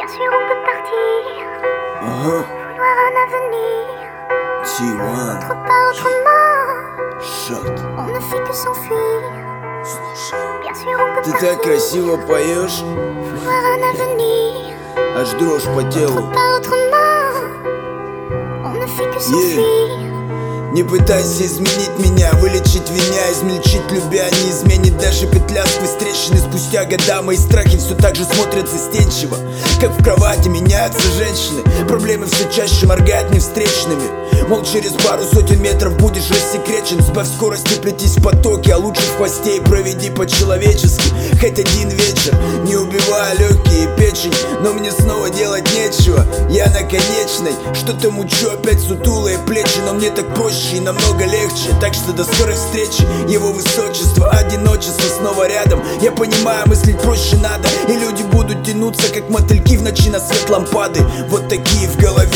Bien sûr on peut partir, vouloir un avenir, T1, pas autrement, Shot. on ne fait que s'enfuir. Bien sûr on peut Ты partir, так красиво поешь, vouloir un avenir, аж дрожь по телу. pas autrement, on ne fait que s'enfuir. Не пытайся изменить меня, вылечить меня, измельчить любя не изменит даже петля сквозь трещины. Спустя года мои страхи все так же смотрят застенчиво, как в кровати меняются женщины. Проблемы все чаще моргают мне встречными. Мол, через пару сотен метров будешь рассекречен. Сбавь скорость и плетись в потоке, а лучше в хвосте и проведи по-человечески. Хоть один вечер, не убивая легкие и печень, но мне снова делать нечего, я на конечной. Что-то мучу, опять сутулые плечи, но мне так проще и намного легче. Так что до скорой встречи, его высочество. Одиночество снова рядом, я понимаю, мыслить проще надо, и люди будут тянуться, как мотыльки в ночи на свет лампады. Вот такие в голове